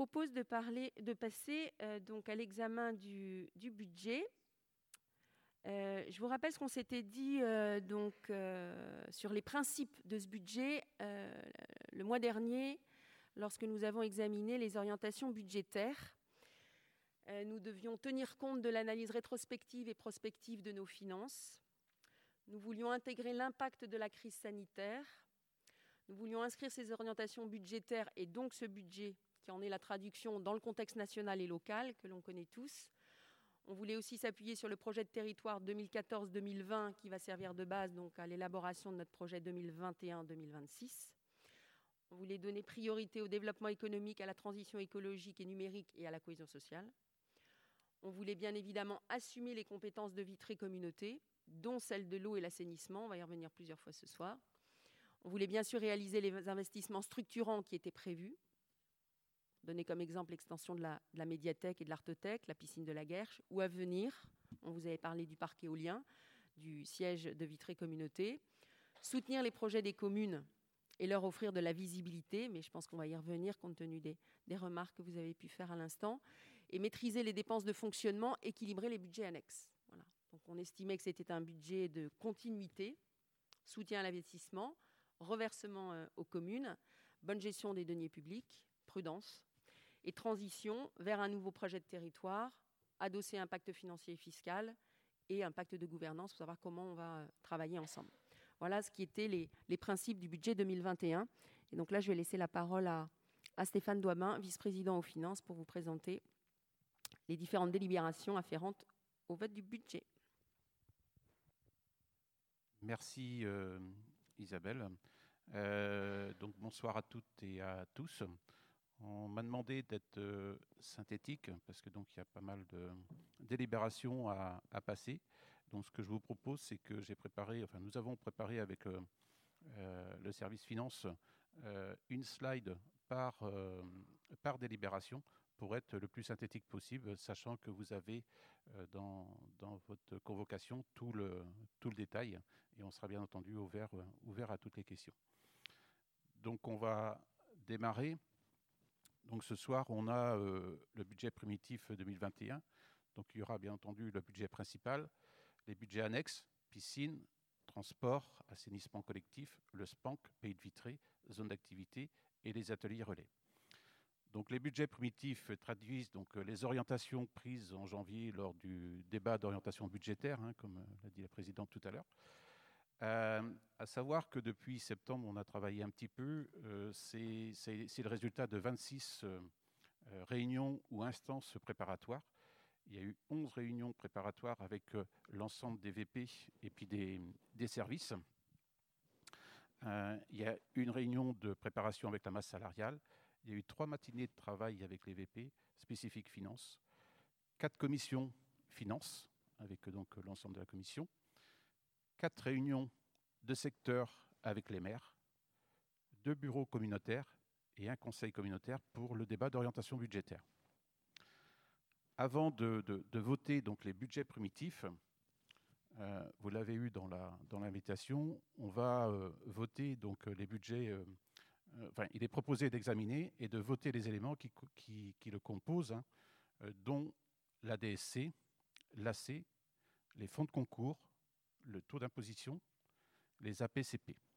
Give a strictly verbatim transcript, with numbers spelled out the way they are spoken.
propose de, parler, de passer euh, donc à l'examen du, du budget. Euh, je vous rappelle ce qu'on s'était dit euh, donc, euh, sur les principes de ce budget euh, le mois dernier, lorsque nous avons examiné les orientations budgétaires. Euh, nous devions tenir compte de l'analyse rétrospective et prospective de nos finances. Nous voulions intégrer l'impact de la crise sanitaire. Nous voulions inscrire ces orientations budgétaires et donc ce budget qui en est la traduction dans le contexte national et local que l'on connaît tous. On voulait aussi s'appuyer sur le projet de territoire deux mille quatorze deux mille vingt qui va servir de base donc à l'élaboration de notre projet deux mille vingt et un deux mille vingt-six. On voulait donner priorité au développement économique, à la transition écologique et numérique et à la cohésion sociale. On voulait bien évidemment assumer les compétences de Vitré Communauté, dont celle de l'eau et l'assainissement. On va y revenir plusieurs fois ce soir. On voulait bien sûr réaliser les investissements structurants qui étaient prévus. Donner comme exemple l'extension de la, de la médiathèque et de l'artothèque, la piscine de la Guerche, ou à venir, on vous avait parlé du parc éolien, du siège de Vitré Communauté. Soutenir les projets des communes et leur offrir de la visibilité, mais je pense qu'on va y revenir compte tenu des, des remarques que vous avez pu faire à l'instant. Et maîtriser les dépenses de fonctionnement, équilibrer les budgets annexes. Voilà. Donc on estimait que c'était un budget de continuité, soutien à l'investissement, reversement euh, aux communes, bonne gestion des deniers publics, prudence, et transition vers un nouveau projet de territoire, adossé à un pacte financier et fiscal et un pacte de gouvernance pour savoir comment on va travailler ensemble. Voilà ce qui étaient les, les principes du budget deux mille vingt et un. Et donc là, je vais laisser la parole à, à Stéphane Doibin, vice-président aux finances, pour vous présenter les différentes délibérations afférentes au vote du budget. Merci euh, Isabelle. Euh, donc bonsoir à toutes et à tous. On m'a demandé d'être euh, synthétique parce que donc il y a pas mal de délibérations à, à passer. Donc ce que je vous propose, c'est que j'ai préparé, enfin nous avons préparé avec euh, euh, le service finance euh, une slide par, euh, par délibération pour être le plus synthétique possible, sachant que vous avez euh, dans, dans votre convocation tout le, tout le détail et on sera bien entendu ouvert, ouvert à toutes les questions. Donc on va démarrer. Donc ce soir, on a euh, le budget primitif deux mille vingt et un. Donc il y aura bien entendu le budget principal, les budgets annexes, piscine, transport, assainissement collectif, le S P A N C, pays de Vitré, zone d'activité et les ateliers relais. Donc les budgets primitifs traduisent donc les orientations prises en janvier lors du débat d'orientation budgétaire, hein, comme l'a dit la présidente tout à l'heure. Euh, à savoir que depuis septembre, on a travaillé un petit peu. Euh, c'est, c'est, c'est le résultat de vingt-six euh, réunions ou instances préparatoires. Il y a eu onze réunions préparatoires avec euh, l'ensemble des V P et puis des, des services. Euh, il y a une réunion de préparation avec la masse salariale. Il y a eu trois matinées de travail avec les V P, spécifiques finances. Quatre commissions finances, avec donc l'ensemble de la commission. Quatre réunions de secteur avec les maires, deux bureaux communautaires et un conseil communautaire pour le débat d'orientation budgétaire. Avant de, de, de voter donc les budgets primitifs, euh, vous l'avez eu dans, la, dans l'invitation, on va euh, voter donc les budgets. Euh, euh, enfin, il est proposé d'examiner et de voter les éléments qui, qui, qui le composent, hein, euh, dont la D S C, l'A C, les fonds de concours, le taux d'imposition, les A P C P.